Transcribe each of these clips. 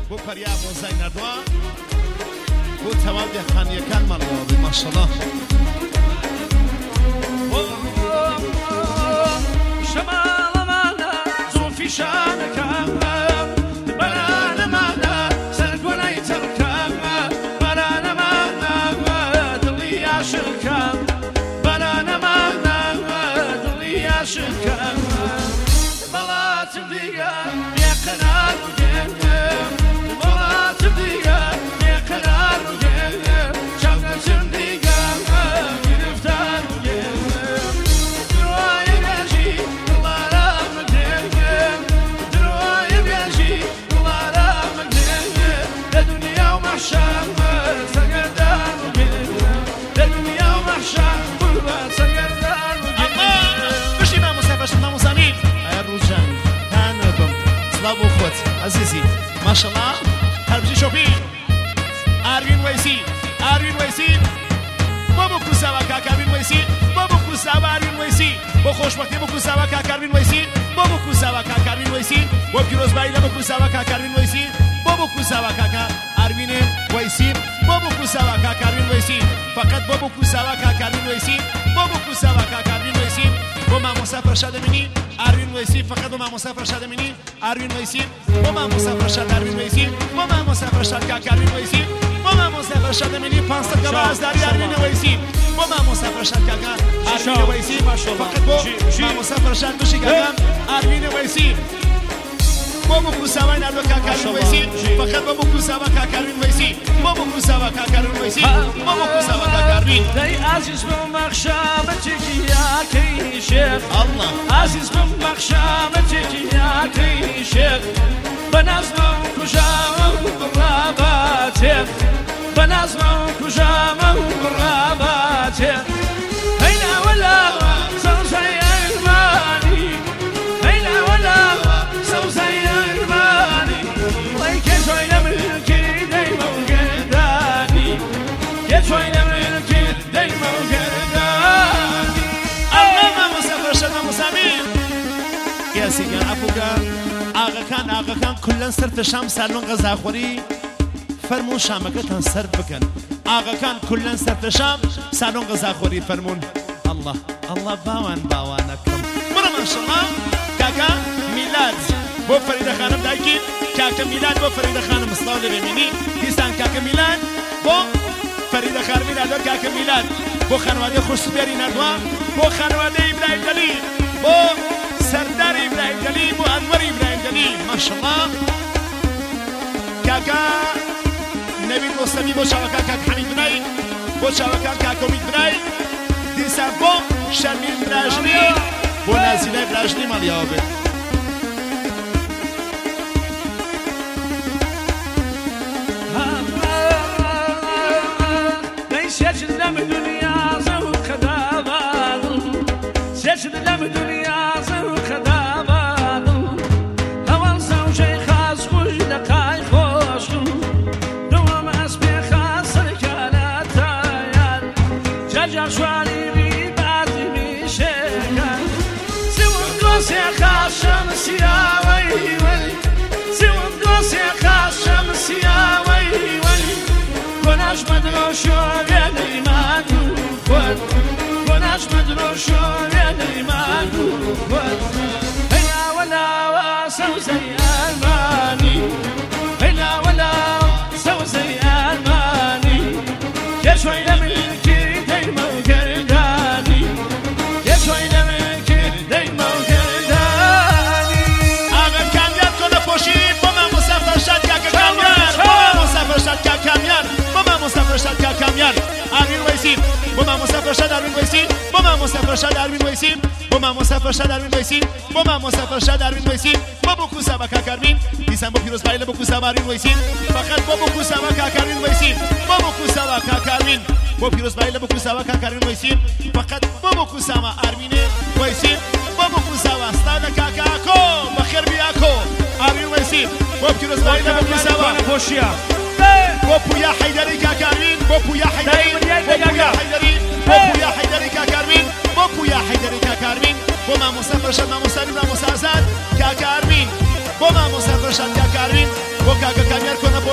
بۆ پەریا بۆ زای نەردووە بۆ تەواو دێخانیەکانمانەوە ماشەڵڵا شەماڵەمانە زوڵفی شانەکانمە بەرانەمانە سەرگۆنای تەڕکانمە بەرانەمانە دڵی یاشکان بەرانەمانە دڵی یاشکان بەڵاتم دیگە بێقەرار بگەنم بەڵاتم دیگە بێقەرار بگەنم چاونەچم دیگە گرفتار بگەنم دڕوای بێژی دڵارام بگەنم دڕوای بێژی دڵارام بگەنم لە دنیا و مەحشەر سەرگەردان بگەنم لە دنیا و مەحشەر سەرگەردان بگەنم بشی مامۆستا بەشم مامۆسانی ڕووجان هانەبم سڵاو بۆ خۆت عەزیزی ماشەڵڵا هەربژی شۆپی ئاروین وەیسی ئاروین وەیسی بۆ کوساوە کاکاروین وەیسی بۆ کوساوە ئاروین وەیسی بۆ خۆشبەختی بۆ کوساوە کاکاروین وەیسی بۆ کوساوە کاکاروین وەیسی بۆ پیرۆزبایی لە بۆ کوساوە کاکاروین وەیسی بۆ کوساوە کاکا ئاروینێ وەیسی بۆ کوساوە کاکاروین وەیسی فقط بۆ کوساوە کاکاروین وەیسی بۆ کوساوە کاکاروین وەیسی بۆ مامۆستا فەرشاد دەمێنی ئاروین وەیسی فقط بۆ مامۆستا فەرشاد دەمێنی ئاروین وەیسی بۆ مامۆستا فەرشاد ئاروین وەیسی بۆ مامۆستا فەرشاد کاکاروین وەیسی بۆ مامۆستا فەرشاد دەمێنی 500 کە بەئازداری ئاروین وەیسی بۆ مامۆستا فەرشاد کاکا ئاروین وەیسی فقط بۆ مامۆستا فەرشاد بشی کاکا ئاروین وەیسی بۆ کوساوای ناردۆ کاکاروین وەیسی فقط بۆ کوساوە کاکاروین وەیسی بۆ کوساوە کاکاروین وەیسی بۆ کوساوە کاکاروین دەی عەزیز بم بەخشامەتێکی یاکەی شێخ ئەڵڵا عزیز بم بەخشامەتێکی یاکەی شێخ بە نازمە و کوژامە و بڕاباتێ بە نازمە و کوژامە و بڕاباتێ هەی ناوەلاوە سەوزەی ئەرمانی هەی ناوەلاوە سەوزەی ئەرمانی وەی کێ تۆی لە ملکی دەیمە و گەردانی کێ تۆی لە ملکی دەیمە و گەردانی یاسیگان ئەپوگە ئاغاکان کولەن سەر شام سالۆن غەزاخۆری فەرموون شامەکەتان سەر بکەن ئاغاکان کولەن سەر شام سالۆن غەزاخۆری فەرموون ئەڵڵا ئەڵڵا باوانەکەم بڕە ماشەڵڵا کاکا میلاد بۆ فەریدە خانم دایکی کاکە میلاد بۆ فەریدە خانم سڵاو لە بێمینی دیسان کاکە میلاد بۆ فەریدە خانمی نادۆ کاکە میلاد بۆ خانوادەی خۆشسوبێری نەردووە بۆ خانوادەی ئیبراهیم دەلی بۆ سەرداری ئیبراهیم دەلی بۆ ئەنوەری ئیبراهیم دەلی ماشەڵڵا کاکا نەوید ڕۆستەمی بۆ چاوەکان کاک حەمید برای بۆ چاوەکان کاکە ئومید برای دیسان بۆ شەرمین براژنی بۆ نازیلای براژنی ماڵیاوە بێت سجد لم دنيا زوق دابال سجد لم دنيا زوق دابال هوال زوجي خاص وجدقاي خوش دوام اسبي خاصر كانت تايان جرجع شوالي بي بعد ميشيكان سوى قوسي خاص شمس يا ويلي سوى قوسي خاص شمس يا ويلي کناش مدروشون نیمان خود کناش مدروشون نیمان خود هلا ولا سوزي الماني هلا ولا سوزي الماني يا شوي لملكي دايما وقرداني يا شوي لملكي دايما وقرداني ئاغا کامیار کۆنە پۆشی بۆ مامۆستا فەرشاد کاکە کامیار بۆ مامۆستا فەرشاد کاکە کامیار بۆ مامۆستا فەرشاد کاکە کامیار ئاروین وەیسی بۆ مامۆستا فەرشاد ئاروین وەیسی بۆ مامۆستا فەرشاد ئاروین وەیسی بۆ مامۆستا فەرشاد ئاروین وەیسی بۆ مامۆستا فەرشاد ئاروین وەیسی بۆ کوساوە کاکاروین دیسان بۆ پیرۆزبایی لە بۆ کوساوە ئاروین وەیسی فقط بۆ کوساوە کاکاروین وەیسی بۆ کوساوە کاکاروین بۆ پیرۆزبایی لە بۆ کوساوە کاکاروین وەیسی فقط بۆ کوساوە ئاروینێ وەیسی بۆ کوساوە ستاوە کاکاکۆ بەخێر بیاکۆ ئاروین وەیسی بۆ پیرۆزبایی لە بۆ کوساوە پۆشیە بۆ پویا حەیدەری کاکاروین بۆ پویا حەیدەری بۆ پویا حەیدەری بۆ پویا حەیدەری کاکاروین بۆ پویا حەیدەری کاکاروین بۆ مامۆستا فەرشاد مامۆستانی مامۆستا ئازاد کاکاروین بۆ مامۆستا فەرشاد کاکاروین بۆ کاکە کامیار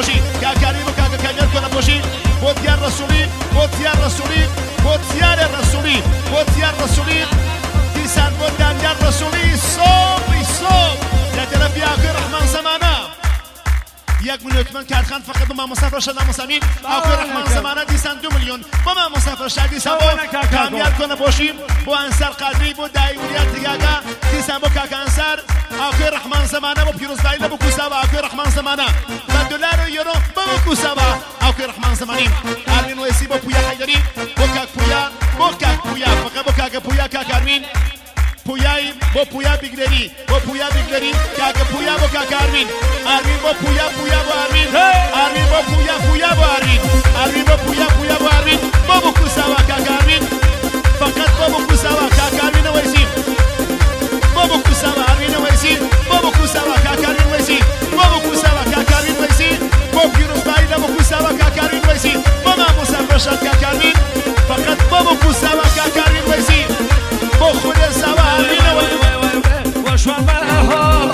بوشي كاكاري وكاكا كامير كنا بوشي بوتيار رسولي بوتيار رسولي بوتيار رسولي بوتيار رسولي تيسان بوتيار رسولي صوب يا ترى في آخر رحمن زمانه یک میلیون من کارخان فقط با ما مسافر شدم مسامین آخر رحمان زمانه دیسان 2 میلیون با ما مسافر شد دیسان با کامیاب کنه باشیم با انصار قادری با دایوریات دیگه دیسان با کاک انصار آخر رحمان زمانه با پیروز دایله با کوسابا آخر رحمان زمانه با دلار و یورو با کوسابا آخر رحمان زمانی آرمین و اسی با پویا حیدری با کاک پویا فقط با کاک پویا کاک آرمین پویایی با پویا بیگلری کاک پویا با کاک آرمین با پویا با آرمین با پویا با آرمین با پویا با آرمین با کوساوا کاک آرمین فقط با کوساوا کاک آرمین ویسی با کوساوا آرمین ویسی با کوساوا کاک آرمین ویسی با کوساوا کاک آرمین ویسی با پیروز دایله با کوساوا کاک آرمین ویسی با ما مسافر شد کاک آرمین فقط با کوساوا کاک آرمین ویسی با خود سوا آرمین وشو ما هو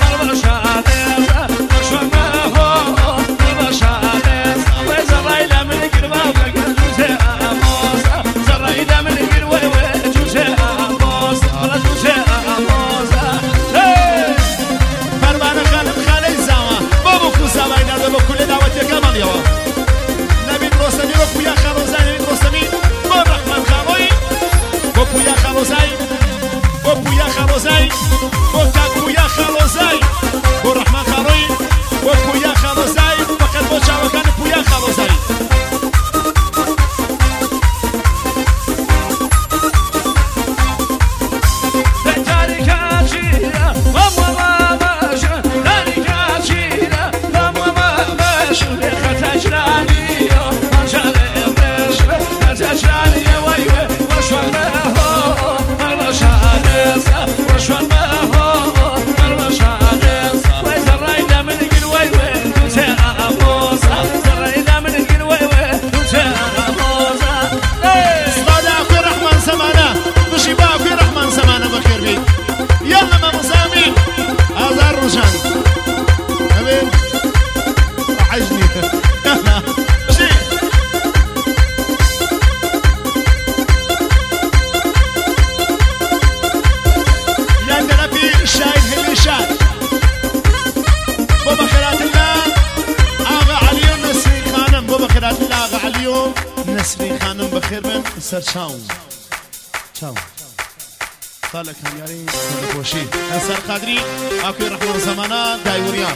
سرچاو چاو طالع كامياري بوشي انصار قادري اكو رحمن زمانه دايوريا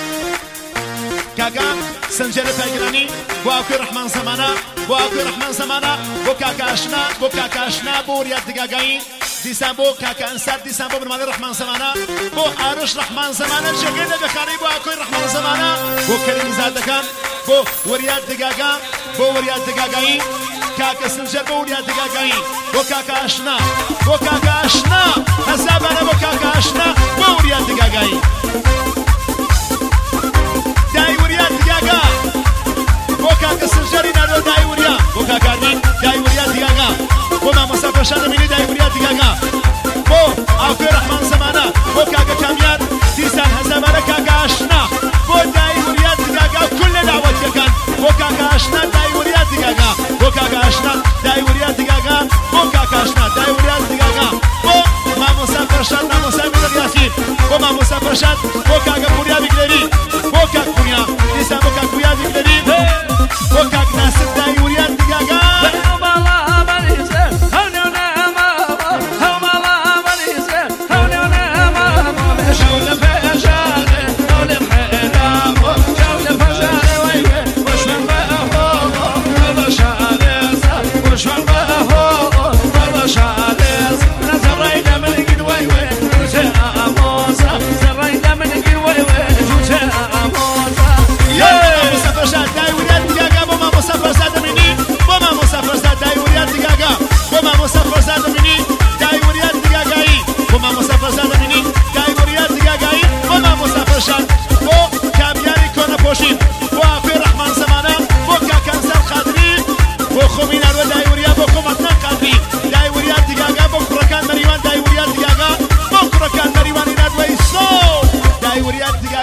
كاكا سنجل بايغراني واكو رحمن زمانه بو كاكا اشنا بوريا دغاغاي دیسان بو کاکا انصار دیسان بو برمال رحمان زمانه بو عروش رحمان زمانه شغله بخاری بو اكو رحمان زمانه بو كريم زادكان بو وريات دغاغاي كاكا سنجر بوريا دقاقاي وكاكا اشنا حساب انا وكاكا اشنا بوريا دقاقاي داي وريا دقاقا وكاكا سنجري نارو داي وريا وكاكا ارمين داي وريا دقاقا وما مسافر شانا مني داي وريا دقاقا بو اوكي رحمن زمانه وكاكا كاميار ديسان حساب انا كاكا اشنا بو داي وريا دقاقا كل دعوة يكان وكاكا اشنا داي وريا دقاقا وكاكا اشنا دايوريا دقاقا وكاكا اشنا دايوريا دقاقا وما مسافر شاد ما مسافر ياسين وما مسافر شاد وكاكا بوريا بيقدري وكاكا بوريا ديسان وكاكا بوريا بيقدري وكاكا ناسب دايوريا دقاقا زرينا من القلوي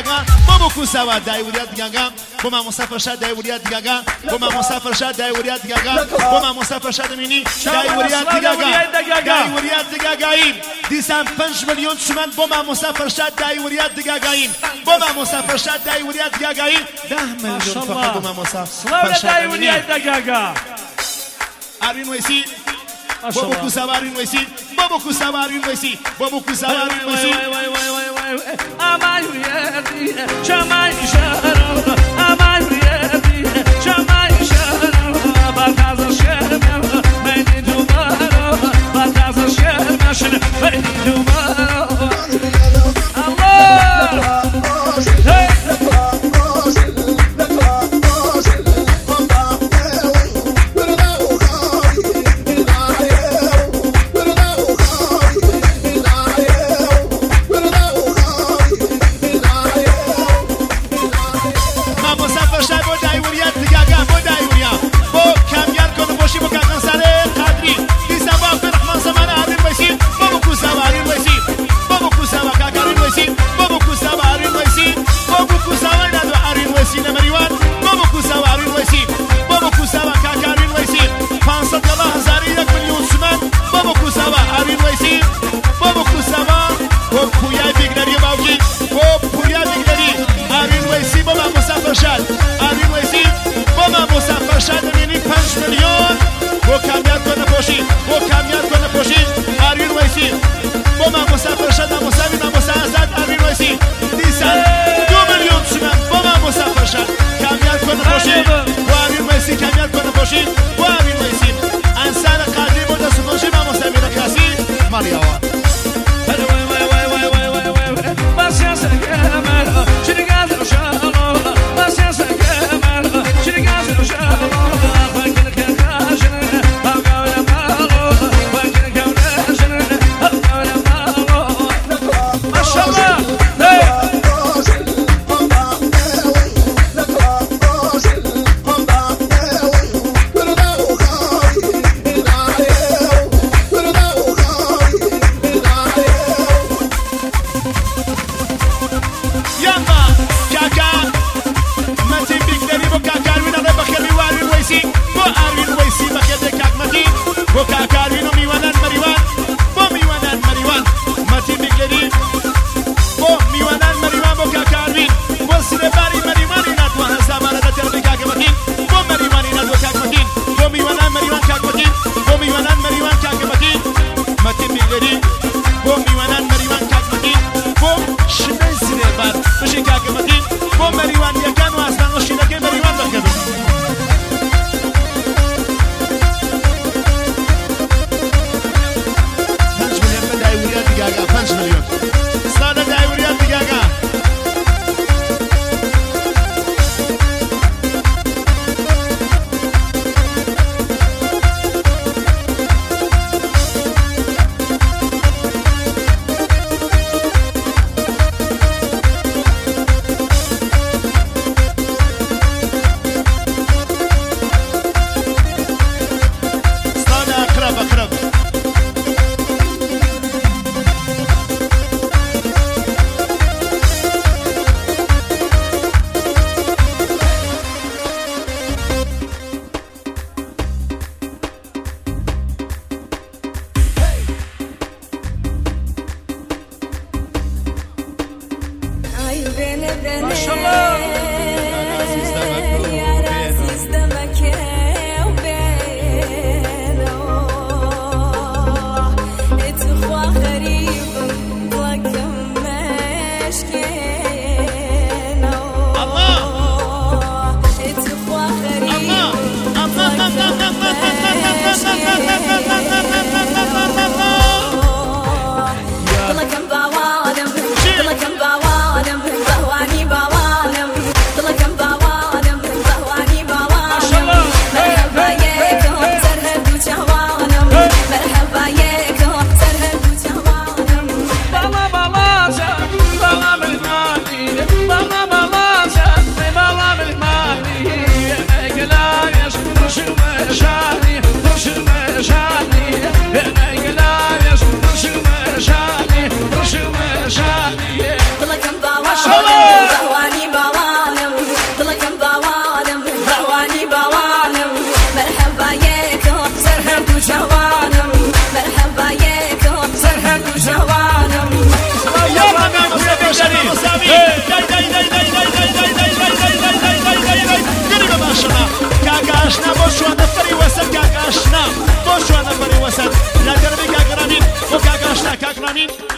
دیگه بابا کوساوا دایوریات دیگه بابا مسافر شد دایوریات دیگه بابا مسافر شد دایوریات دیگه بابا مسافر شد مینی دایوریات دیگه دایوریات دیگه این دیسان 5 میلیون تومان بابا مسافر شد دایوریات دیگه این بابا مسافر شد دایوریات دیگه این 10 میلیون فقط بابا مسافر شد دایوریات دیگه آرین ویسی بابا کوساوا آرین ویسی بابا کوساوا آرین ویسی بابا کوساوا آرین ویسی Aman yedi, çaman şarap. Aman yedi, çaman şarap. Bakazı şerme, beni dumara. Bakazı şerme, beni dumara. Allah! Hey!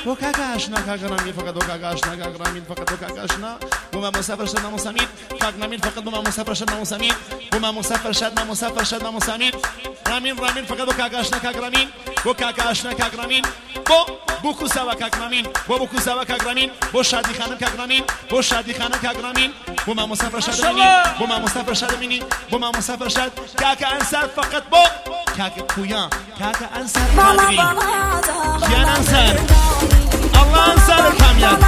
وكاكاشنا كاغرامين فقط وكاكاشنا كاغرامين فقط وكاكاشنا وما مسافر شدنا مسامين كاغرامين فقط وما مسافر شدنا مسامين وما مسافر شدنا مسامين رامين فقط وكاكاشنا كاغرامين وكاكاشنا كاغرامين بوكو سوا كاغرامين بوكو سوا كاغرامين بو شادي خانم كاغرامين بو شادي خانم كاغرامين وما مسافر شدميني وما مسافر شدميني وما مسافر شد كاكا انسان فقط بو كاكا كويا كاكا انسان قادرين كيان انسان الله انسان الكاميان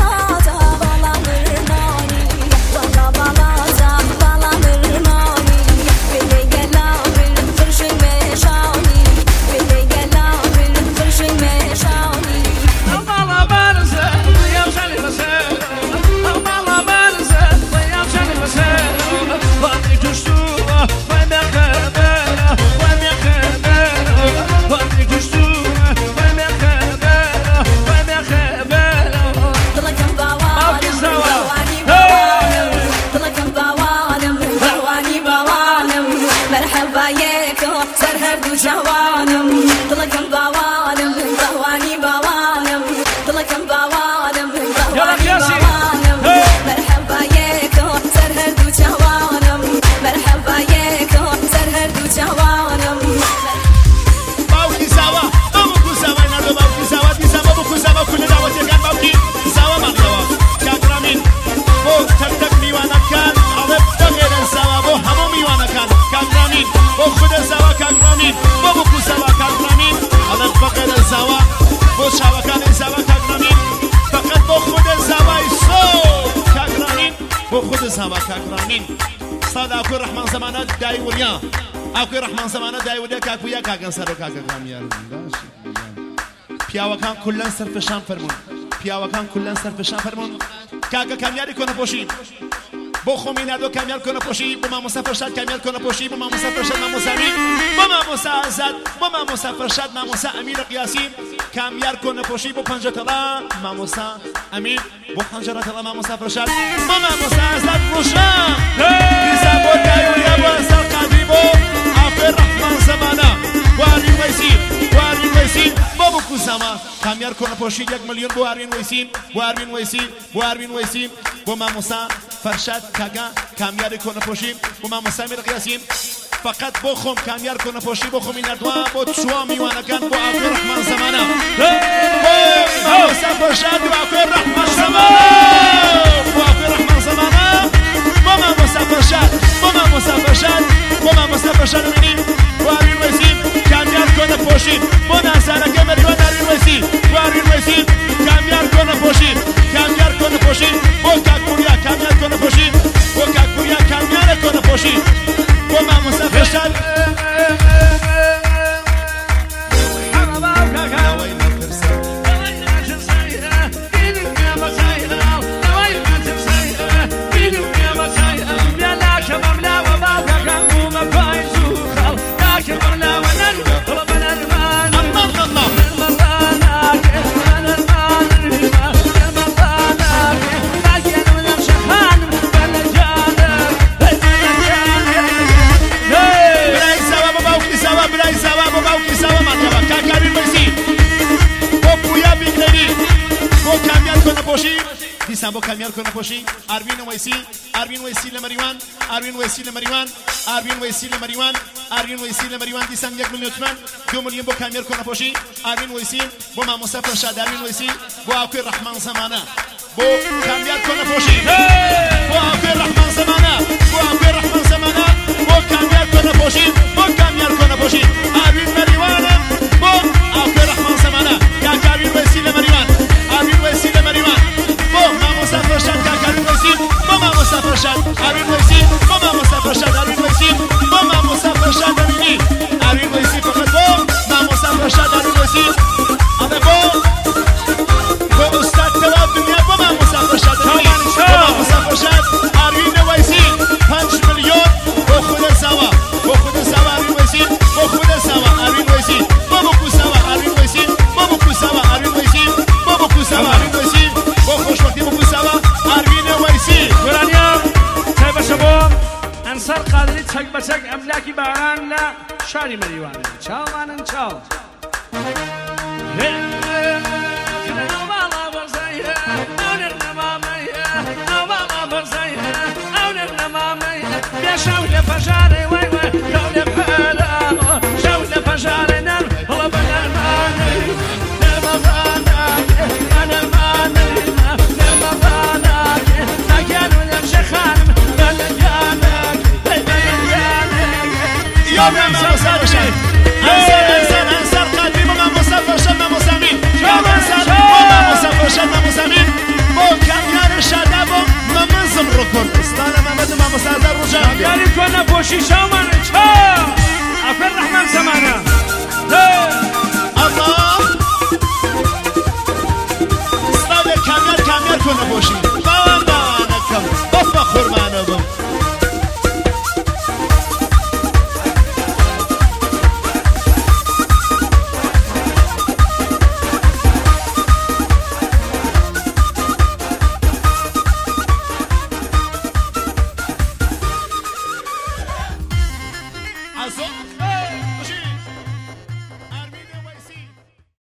جوانم طلقم بوانم بواني بوانم طلقم بوانم بواني بوانم مرحبا يكو سرهردو جوانم مرحبا يكو سرهردو جوانم باوكي سوا بابوكو سوا نردو باوكي سوا دي سوا بابوكو سوا كل دعوة كان باوكي سوا مغلوا كاكرامين بو تك ميوانا كان عرب تغير سوا بو همو ميوانا كان كاكرامين بو خود سوا كاكرامين بابوكو سوا كاكرامين عرب فقر سوا بو شوا كان سوا كاكرامين فقط بو خود سوا يسو كاكرامين بو خود سوا كاكرامين صاد اكو رحمن زمانه داي وليا اكو رحمن زمانه داي وليا كاكويا كاكن سرو كاكراميان پیاوەکان کولەن سەرفشان فەرموون پیاوەکان کولەن سەرفشان فەرموون کاکە کامیاری کۆنەپۆشی بۆ خۆمی نادۆ کامیار کۆنەپۆشی بۆ مامۆستا فەرشاد کامیار کۆنەپۆشی بۆ مامۆستا فەرشاد مامۆسامی بۆ مامۆستا ئازاد بۆ مامۆستا فەرشاد مامۆستا ئەمینە قیاسی کامیار کۆنەپۆشی بۆ پەنجەتەڵا مامۆستا ئەمین بۆ پەنجەرەتەڵا مامۆستا فەرشاد بۆ مامۆستا ئازاد ڕۆژان دیسا بۆ دایوریە بۆ ئەسەر قادری بۆ ئافێ ڕەحمان زەمانە وارین وەیسین بابو كوزاما كاميار كنا بوشي 1 مليون بو أروين ويسين بو ماموسا فرشاد كاغا كاميار كنا بوشي بو ماموسا مير قياسين فقط بو خوم كاميار كنا بوشي بو خوم نردوا بو تشوا ميوانا كان بو عبد الرحمن زمانه بو ماموسا فرشاد بو عبد الرحمن زمانه بو عبد الرحمن زمانه بو ماموسا فرشاد مني بو أروين ويسين كاميار كنا بوشي بو ناسانا كمر يوان أروين ويسين كاميار كنا بوشي بو كاكوريا كاميار كنا بوشي بو كاكوريا كاميار كنا بوشي بو ماموسا فرشاد بو كاميار كنا بوشي أروين ويسي لمريوان دي سان 1 مليون 2 مليون بو كاميار كنا بوشي أروين ويسي بو ماموسا فرشاد أروين ويسي بو أكو الرحمن زمانه بو كاميار كنا بوشي بو أكو الرحمن زمانه بو كاميار كنا بوشي أروين مريوان بو أكو الرحمن زمانه يا أروين ويسي لمريوان بو ماموسا فرشاد أروين ويسي بو ماموسا فرشاد أروين ويسي بو ماموسا فرشاد أروين ويسي بو ماموسا فرشاد أميني أروين ويسي فقط بو ماموسا فرشاد أروين ويسي أنا بو أستاذ تواب دنيا بو ماموسا فرشاد أميني بو ماموسا فرشاد أروين ويسي 5 مليون بو خود سوا أروين ويسي بو خود سوا أروين ويسي بو بوكو سوا أروين ويسي بو بوكو سوا أروين ويسي بو بوكو سوا أروين ويسي بو خوش وقتی بوكو سوا أروين ويسي ورانيا تايبا شباب انصار قادري تشك بشك املاكي باران لا شاري مريوان چاو مانن چاو يا شاول فجاري وين كون بحاله شاول فجاري نار والله بالماني المبانك انا ماني المبانك ما كانوا يمشي خانم بلقانك يوم يا مصطفى انصر قلبي ماما مصطفى شد ماما سمين يوم انصر ماما مصطفى شد ماما سمين مو كان شادابو ماما زمرو كردستان ماما مصطفى رجع قال لي كنا بوشي شاما